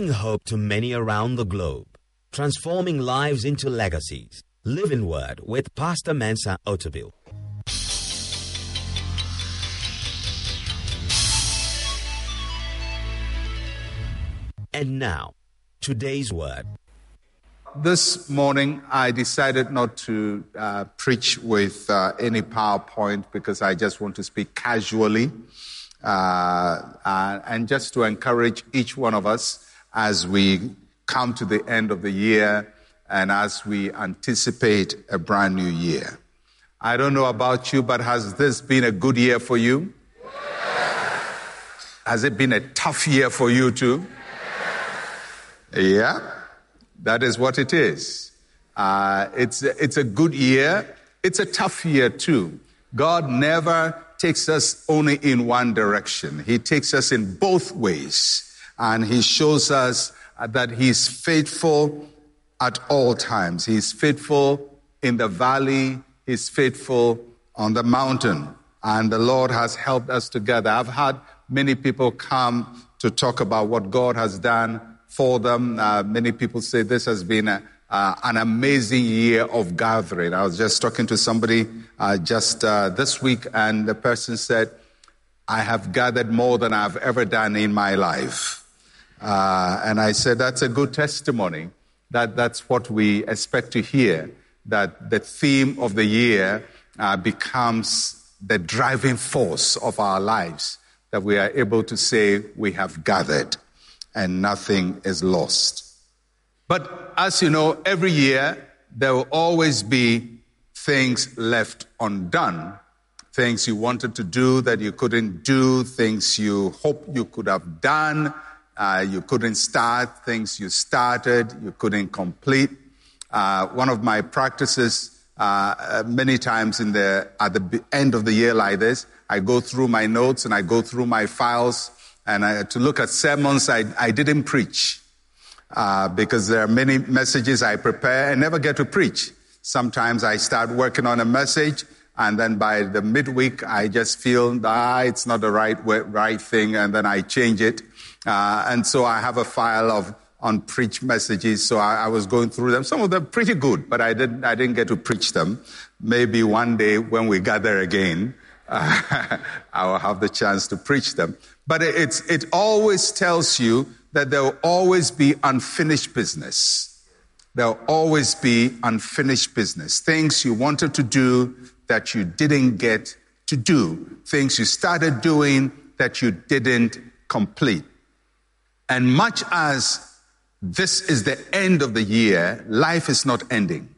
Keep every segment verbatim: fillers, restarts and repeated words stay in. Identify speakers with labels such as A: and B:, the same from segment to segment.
A: Hope to many around the globe, transforming lives into legacies. Living Word with Pastor Mensa Otabil. And now, today's word.
B: This morning, I decided not to uh, preach with uh, any PowerPoint because I just want to speak casually uh, uh, and just to encourage each one of us as we come to the end of the year and as we anticipate a brand new year. I don't know about you, but has this been a good year for you? Has it been a tough year for you too? Yeah, that is what it is. Uh, it's, it's a good year. It's a tough year too. God never takes us only in one direction. He takes us in both ways. And he shows us that he's faithful at all times. He's faithful in the valley. He's faithful on the mountain. And the Lord has helped us together. I've had many people come to talk about what God has done for them. Uh, many people say this has been a, uh, an amazing year of gathering. I was just talking to somebody uh, just uh, this week, and the person said, I have gathered more than I've ever done in my life. Uh, and I said, that's a good testimony. That that's what we expect to hear, that the theme of the year uh, becomes the driving force of our lives, that we are able to say we have gathered and nothing is lost. But as you know, every year there will always be things left undone, things you wanted to do that you couldn't do, things you hope you could have done, uh, you couldn't start, things you started, you couldn't complete. Uh, one of my practices uh, many times in the at the end of the year like this, I go through my notes and I go through my files and I, to look at sermons I, I didn't preach uh, because there are many messages I prepare and never get to preach. Sometimes I start working on a message and then by the midweek I just feel that ah, it's not the right way, right thing, and then I change it. Uh, and so I have a file of unpreached messages. So I, I was going through them. Some of them pretty good, but I didn't I didn't get to preach them. Maybe one day when we gather again, uh, I will have the chance to preach them. But it's, it always tells you that there will always be unfinished business. There will always be unfinished business. Things you wanted to do that you didn't get to do. Things you started doing that you didn't complete. And much as this is the end of the year, life is not ending.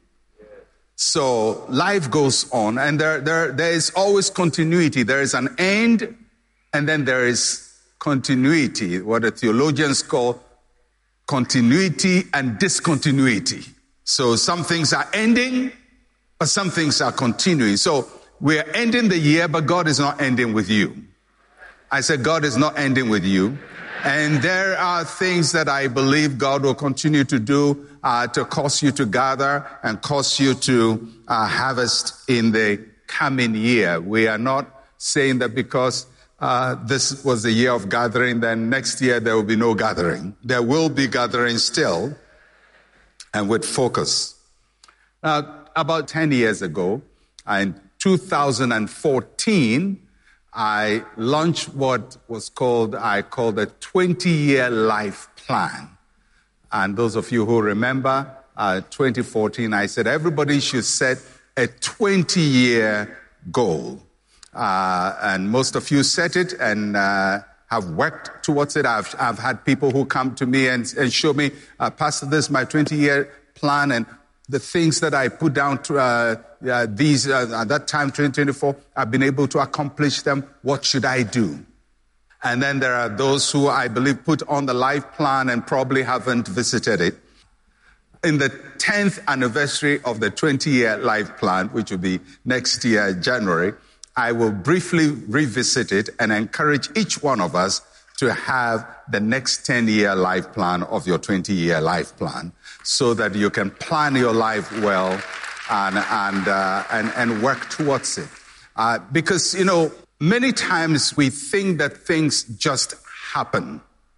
B: So life goes on, and there, there, there is always continuity. There is an end, and then there is continuity, what the theologians call continuity and discontinuity. So some things are ending, but some things are continuing. So we are ending the year, but God is not ending with you. I said God is not ending with you. And there are things that I believe God will continue to do uh, to cause you to gather and cause you to uh, harvest in the coming year. We are not saying that because uh, this was the year of gathering, then next year there will be no gathering. There will be gathering still, and with focus. Now, about ten years ago, in two thousand fourteen, I launched what was called, I called a twenty-year life plan. And those of you who remember, uh, twenty fourteen, I said everybody should set a twenty-year goal. Uh, and most of you set it and uh, have worked towards it. I've, I've had people who come to me and, and show me, uh, Pastor, this is my twenty-year plan, and the things that I put down to uh, uh, these uh, at that time, twenty twenty-four, I've been able to accomplish them. What should I do? And then there are those who I believe put on the life plan and probably haven't visited it. In the tenth anniversary of the twenty-year life plan, which will be next year, January, I will briefly revisit it and encourage each one of us to have the next ten-year life plan of your twenty-year life plan, so that you can plan your life well and and uh, and, and work towards it. Uh, because, you know, many times we think that things just happen.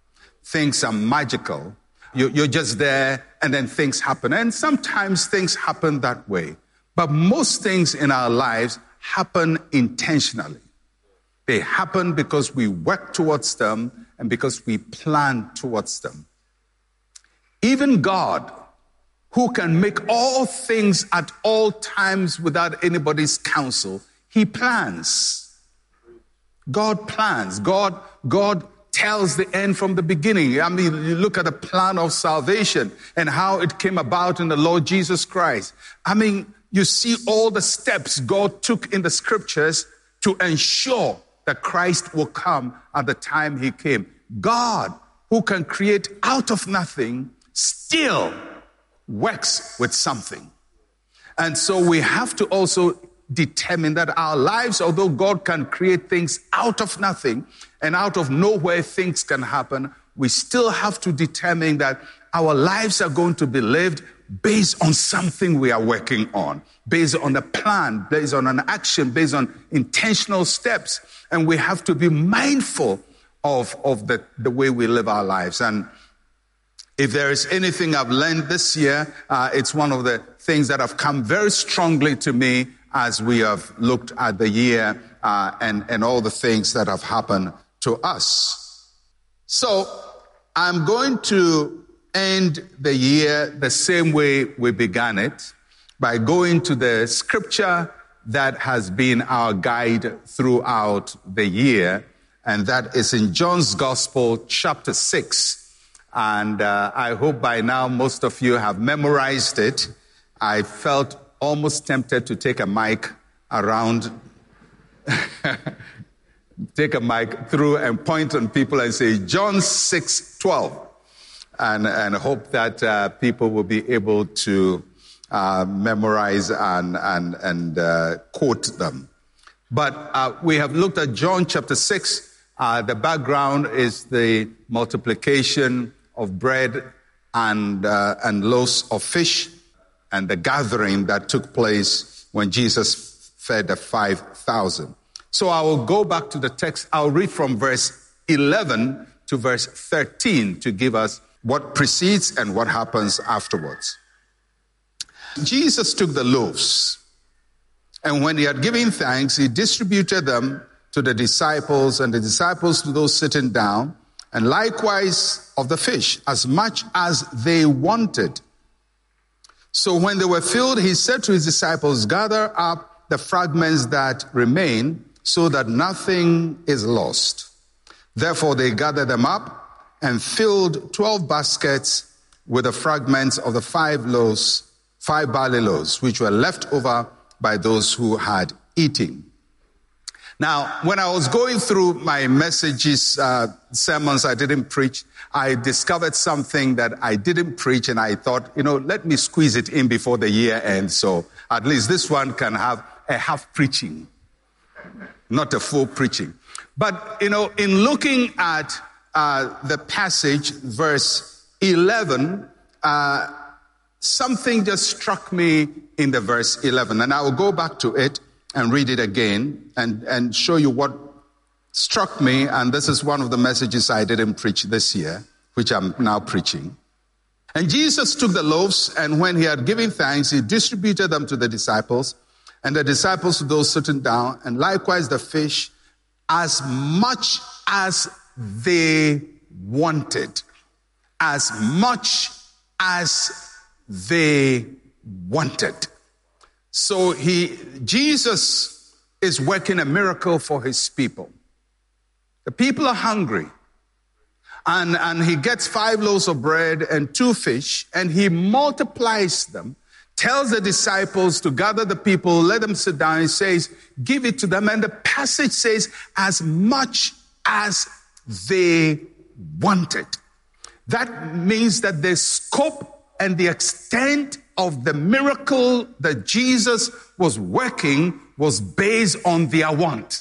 B: things are magical. You, you're just there and then things happen. And sometimes things happen that way. But most things in our lives happen intentionally. They happen because we work towards them and because we plan towards them. Even God, who can make all things at all times without anybody's counsel, he plans. God plans. God, God tells the end from the beginning. I mean, you look at the plan of salvation and how it came about in the Lord Jesus Christ. I mean, you see all the steps God took in the scriptures to ensure that Christ will come at the time he came. God, who can create out of nothing, still works with something. And so we have to also determine that our lives, although God can create things out of nothing and out of nowhere things can happen, we still have to determine that our lives are going to be lived based on something we are working on, based on a plan, based on an action, based on intentional steps. And we have to be mindful of, of the, the way we live our lives. And if there is anything I've learned this year, uh, it's one of the things that have come very strongly to me as we have looked at the year uh, and, and all the things that have happened to us. So I'm going to end the year the same way we began it, by going to the scripture that has been our guide throughout the year, and that is in John's Gospel, chapter six. And uh, I hope by now most of you have memorized it. I felt almost tempted to take a mic around, take a mic through and point on people and say, John six twelve. And, and hope that uh, people will be able to uh, memorize and, and, and uh, quote them. But uh, we have looked at John chapter six. Uh, the background is the multiplication of bread and, uh, and loaves of fish, and the gathering that took place when Jesus fed the five thousand. So I will go back to the text. I'll read from verse eleven to verse thirteen to give us what precedes and what happens afterwards. Jesus took the loaves, and when he had given thanks, he distributed them to the disciples, and the disciples to those sitting down, and likewise of the fish, as much as they wanted. So when they were filled, he said to his disciples, gather up the fragments that remain, so that nothing is lost. Therefore they gathered them up and filled twelve baskets with the fragments of the five loaves, five barley loaves, which were left over by those who had eaten. Now, when I was going through my messages, uh, sermons I didn't preach, I discovered something that I didn't preach, and I thought, you know, let me squeeze it in before the year ends, so at least this one can have a half preaching, not a full preaching. But, you know, in looking at uh, the passage, verse eleven, uh, something just struck me in the verse eleven, and I will go back to it and read it again and, and show you what struck me. And this is one of the messages I didn't preach this year, which I'm now preaching. And Jesus took the loaves, and when he had given thanks, he distributed them to the disciples, and the disciples to those sitting down, and likewise the fish, as much as they wanted. As much as they wanted. So he, Jesus is working a miracle for his people. The people are hungry. And, and he gets five loaves of bread and two fish, and he multiplies them, tells the disciples to gather the people, let them sit down. He says, give it to them. And the passage says, as much as they wanted. That means that the scope and the extent of the miracle that Jesus was working was based on their want.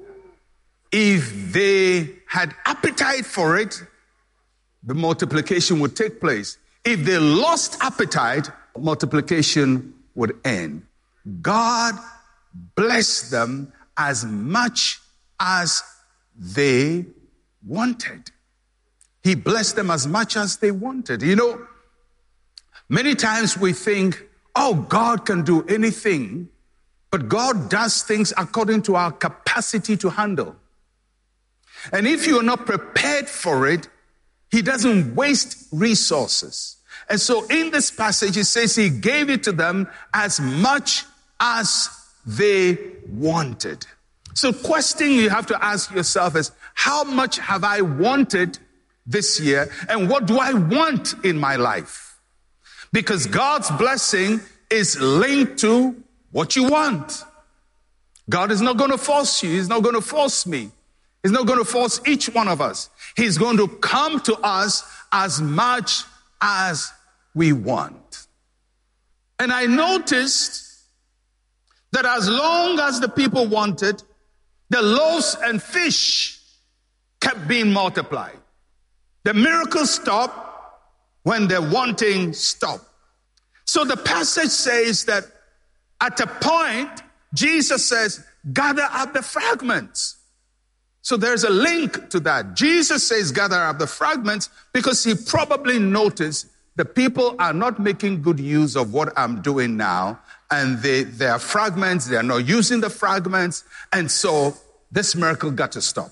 B: If they had appetite for it, the multiplication would take place. If they lost appetite, multiplication would end. God blessed them as much as they wanted. He blessed them as much as they wanted. You know, many times we think, oh, God can do anything, but God does things according to our capacity to handle. And if you're not prepared for it, he doesn't waste resources. And so in this passage, it says he gave it to them as much as they wanted. So the question you have to ask yourself is, how much have I wanted this year? And what do I want in my life? Because God's blessing is linked to what you want. God is not going to force you. He's not going to force me. He's not going to force each one of us. He's going to come to us as much as we want. And I noticed that as long as the people wanted, the loaves and fish kept being multiplied. The miracles stopped when the wanting stopped. So the passage says that at a point, Jesus says, gather up the fragments. So there's a link to that. Jesus says, gather up the fragments because he probably noticed the people are not making good use of what I'm doing now. And they, they are fragments. They are not using the fragments. And so this miracle got to stop.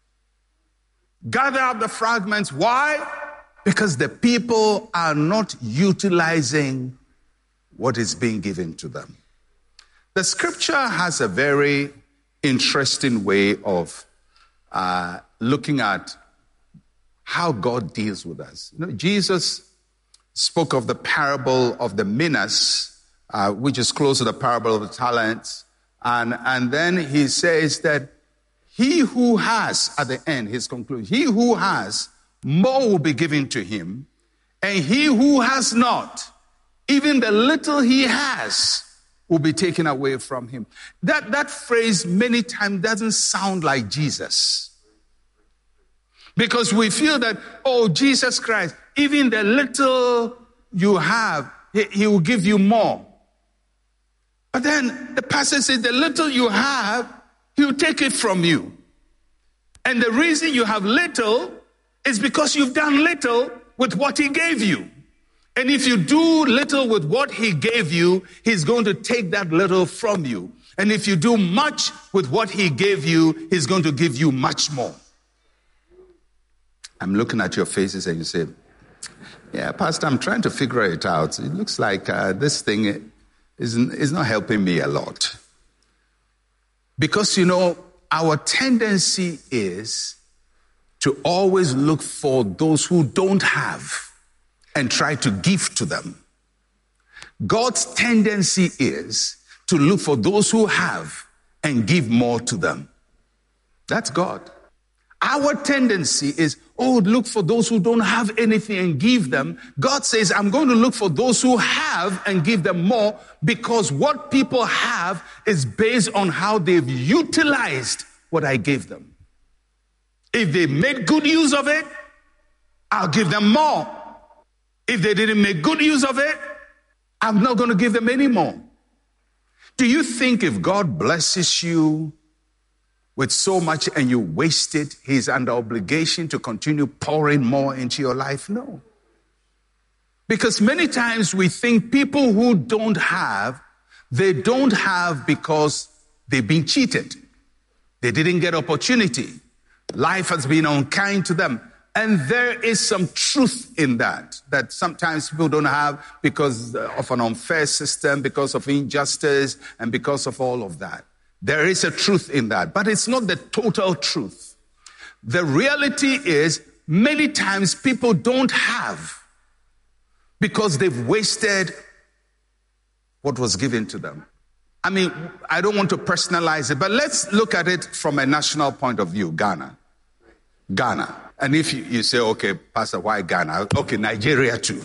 B: Gather up the fragments. Why? Because the people are not utilizing what is being given to them. The scripture has a very interesting way of uh, looking at how God deals with us. You know, Jesus spoke of the parable of the minas, uh, which is close to the parable of the talents. And, and then he says that he who has, at the end, his conclusion, he who has, more will be given to him. And he who has not, even the little he has, will be taken away from him. That, that phrase many times doesn't sound like Jesus. Because we feel that, oh, Jesus Christ, even the little you have, he, he will give you more. But then the passage says, the little you have, he will take it from you. And the reason you have little is because you've done little with what he gave you. And if you do little with what he gave you, he's going to take that little from you. And if you do much with what he gave you, he's going to give you much more. I'm looking at your faces and you say, yeah, Pastor, I'm trying to figure it out. It looks like uh, this thing is, is not helping me a lot. Because, you know, our tendency is to always look for those who don't have and try to give to them. God's tendency is to look for those who have and give more to them. That's God. Our tendency is, oh, look for those who don't have anything and give them. God says, I'm going to look for those who have and give them more, because what people have is based on how they've utilized what I gave them. If they made good use of it, I'll give them more. If they didn't make good use of it, I'm not going to give them any more. Do you think if God blesses you with so much and you waste it, he's under obligation to continue pouring more into your life? No. Because many times we think people who don't have, they don't have because they've been cheated. They didn't get opportunity. Life has been unkind to them. And there is some truth in that, that sometimes people don't have because of an unfair system, because of injustice, and because of all of that. There is a truth in that, but it's not the total truth. The reality is, many times people don't have because they've wasted what was given to them. I mean, I don't want to personalize it, but let's look at it from a national point of view. Ghana. Ghana. And if you, you say, okay, Pastor, why Ghana? Okay, Nigeria too.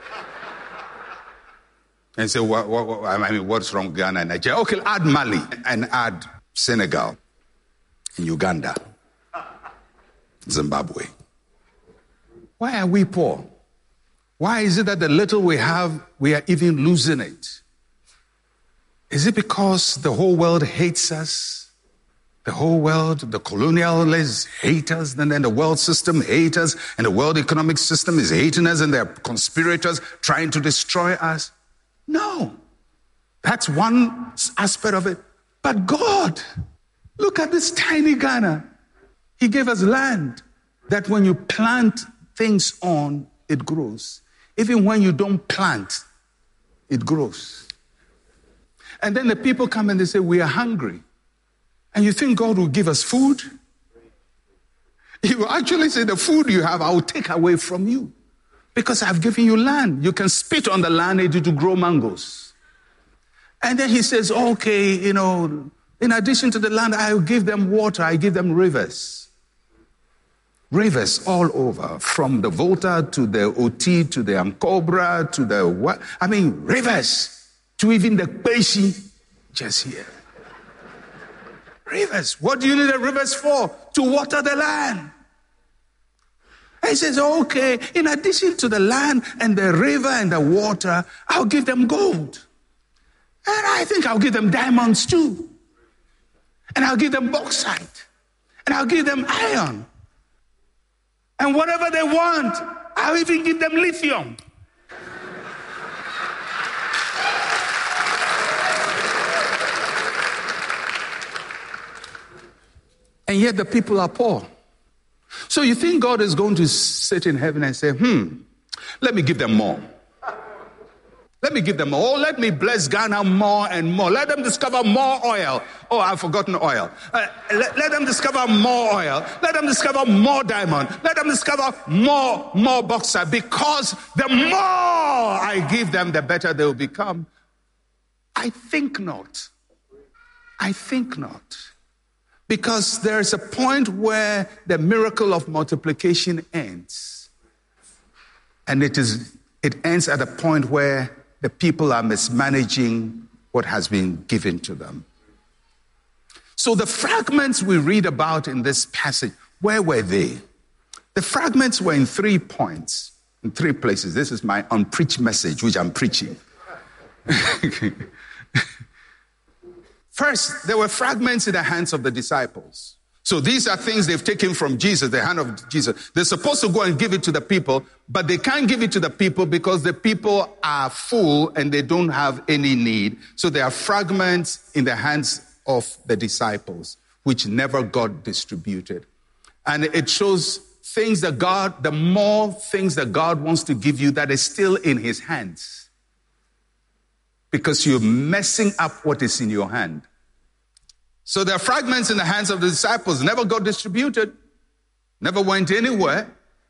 B: And say, what, what, what, I mean, what's wrong with Ghana and Nigeria? Okay, add Mali and add Senegal and Uganda, Zimbabwe. Why are we poor? Why is it that the little we have, we are even losing it? Is it because the whole world hates us? The whole world, the colonialists hate us, and then the world system hates us, and the world economic system is hating us, and they're conspirators trying to destroy us. No. That's one aspect of it. But God, look at this tiny Ghana. He gave us land that when you plant things on, it grows. Even when you don't plant, it grows. And then the people come and they say, we are hungry. And you think God will give us food? He will actually say, the food you have, I will take away from you. Because I've given you land. You can spit on the land and it will grow mangoes. And then he says, okay, you know, in addition to the land, I will give them water. I give them rivers. Rivers all over, from the Volta to the Oti to the Ancobra to the what? I mean, rivers to even the Peshi, just here. Rivers. What do you need the rivers for? To water the land. And he says, okay, in addition to the land and the river and the water, I'll give them gold. And I think I'll give them diamonds too. And I'll give them bauxite. And I'll give them iron. And whatever they want, I'll even give them lithium. And yet the people are poor. So you think God is going to sit in heaven and say, hmm, let me give them more. Let me give them more. Let me bless Ghana more and more. Let them discover more oil. Oh, I've forgotten oil. Uh, let, let them discover more oil. Let them discover more diamond. Let them discover more, more bauxite. Because the more I give them, the better they will become. I think not. I think not. Because there is a point where the miracle of multiplication ends. And it is it ends at a point where the people are mismanaging what has been given to them. So the fragments we read about in this passage, where were they? The fragments were in three points, in three places. This is my unpreached message, which I'm preaching. First, there were fragments in the hands of the disciples. So these are things they've taken from Jesus, the hand of Jesus. They're supposed to go and give it to the people, but they can't give it to the people because the people are full and they don't have any need. So there are fragments in the hands of the disciples, which never got distributed. And it shows things that God, the more things that God wants to give you that is still in his hands. Because you're messing up what is in your hand. So there are fragments in the hands of the disciples, never got distributed, never went anywhere.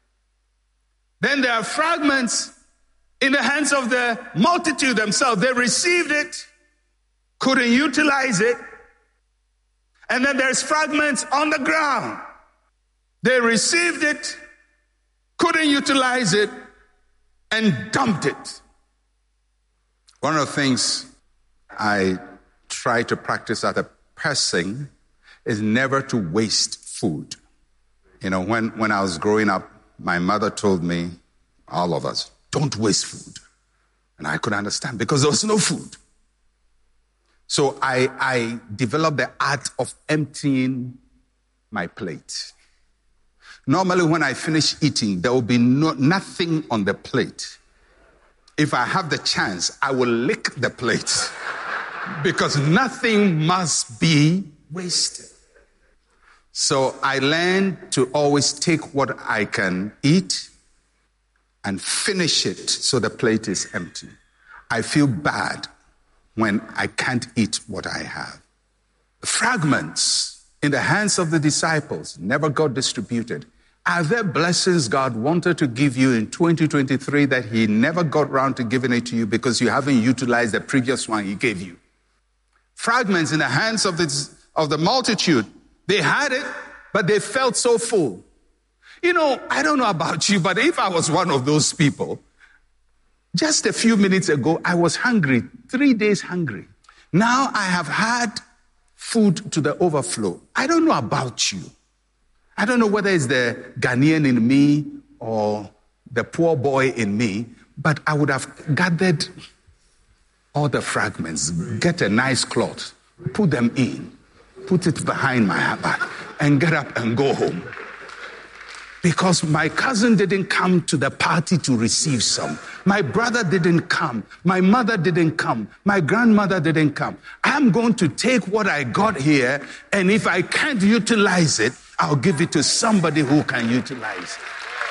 B: Then there are fragments in the hands of the multitude themselves. They received it, couldn't utilize it. And then there's fragments on the ground. They received it, couldn't utilize it, and dumped it. One of the things I try to practice as a person is never to waste food. You know, when, when I was growing up, my mother told me, all of us, don't waste food. And I could understand because there was no food. So I, I developed the art of emptying my plate. Normally when I finish eating, there will be no, nothing on the plate. If I have the chance, I will lick the plate because nothing must be wasted. So I learned to always take what I can eat and finish it so the plate is empty. I feel bad when I can't eat what I have. Fragments in the hands of the disciples never got distributed. Are there blessings God wanted to give you in twenty twenty-three that he never got around to giving it to you because you haven't utilized the previous one he gave you? Fragments in the hands of the, of the multitude. They had it, but they felt so full. You know, I don't know about you, but if I was one of those people, just a few minutes ago, I was hungry, three days hungry. Now I have had food to the overflow. I don't know about you. I don't know whether it's the Ghanaian in me or the poor boy in me, but I would have gathered all the fragments, get a nice cloth, put them in, put it behind my back, and get up and go home. Because my cousin didn't come to the party to receive some. My brother didn't come. My mother didn't come. My grandmother didn't come. I'm going to take what I got here, and if I can't utilize it, I'll give it to somebody who can utilize it.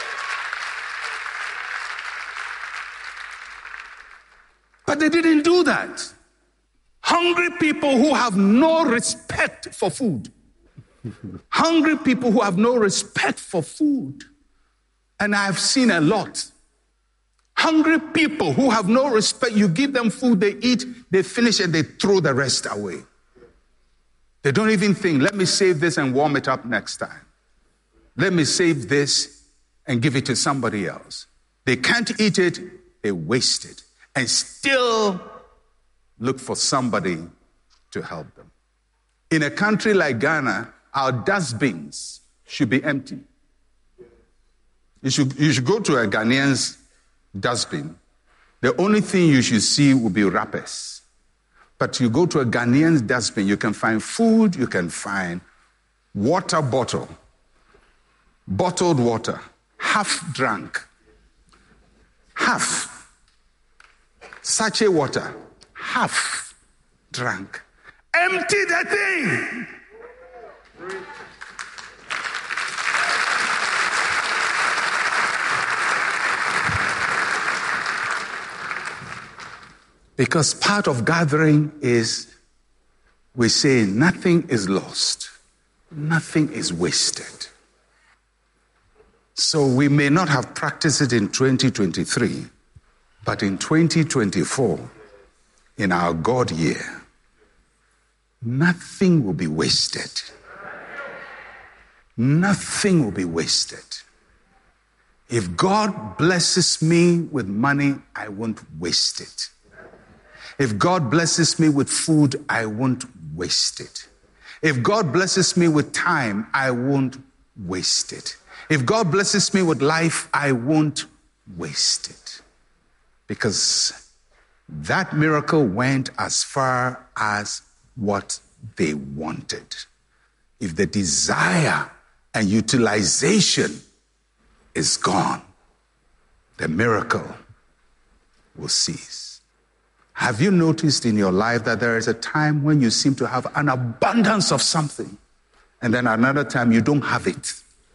B: But they didn't do that. Hungry people who have no respect for food. Hungry people who have no respect for food. And I've seen a lot. Hungry people who have no respect. You give them food, they eat, they finish, and they throw the rest away. They don't even think, let me save this and warm it up next time. Let me save this and give it to somebody else. They can't eat it, they waste it. And still look for somebody to help them. In a country like Ghana, our dustbins should be empty. You should, you should go to a Ghanaian's dustbin. The only thing you should see will be wrappers. But you go to a Ghanaian's dustbin, you can find food, you can find water bottle, bottled water, half drunk, half sachet water, half drunk. Empty the thing. Because part of gathering is we say nothing is lost, nothing is wasted. So we may not have practiced it in twenty twenty-three, but in twenty twenty-four, in our God year, nothing will be wasted. Nothing will be wasted. If God blesses me with money, I won't waste it. If God blesses me with food, I won't waste it. If God blesses me with time, I won't waste it. If God blesses me with life, I won't waste it. Because that miracle went as far as what they wanted. If the desire and utilization is gone, the miracle will cease. Have you noticed in your life that there is a time when you seem to have an abundance of something, and then another time you don't have it?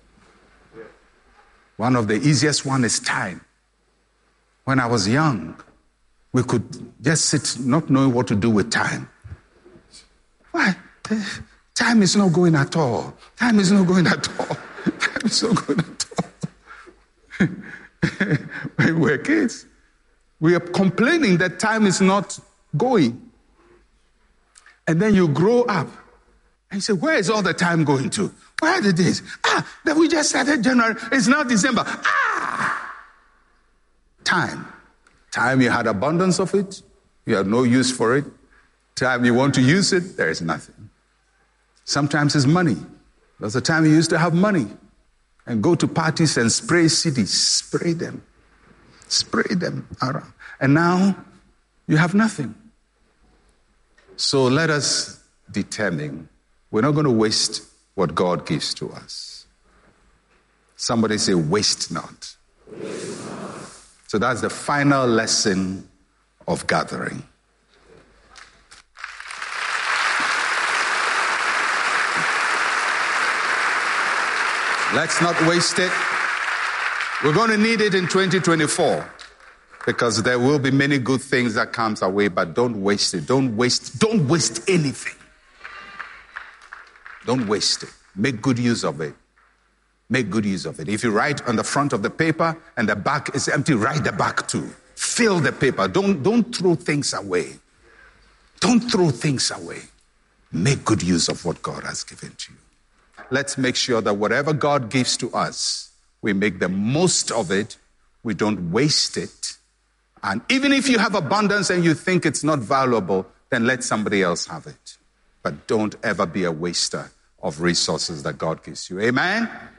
B: One of the easiest one is time. When I was young, we could just sit not knowing what to do with time. Why? Time is not going at all. Time is not going at all. Time is not going at all. When we were kids, we are complaining that time is not going. And then you grow up and you say, where is all the time going to? Where did this? Ah, that we just started January. It's now December. Ah! Time. Time, you had abundance of it. You have no use for it. Time you want to use it, there is nothing. Sometimes it's money. There's a time you used to have money and go to parties and spray cities. Spray them. Spray them around. And now you have nothing. So let us determine we're not going to waste what God gives to us. Somebody say, waste not. Waste not. So that's the final lesson of gathering. Let's not waste it. We're going to need it in twenty twenty-four because there will be many good things that comes our way, but don't waste it. Don't waste, don't waste anything. Don't waste it. Make good use of it. Make good use of it. If you write on the front of the paper and the back is empty, write the back too. Fill the paper. Don't, don't throw things away. Don't throw things away. Make good use of what God has given to you. Let's make sure that whatever God gives to us, we make the most of it. We don't waste it. And even if you have abundance and you think it's not valuable, then let somebody else have it. But don't ever be a waster of resources that God gives you. Amen?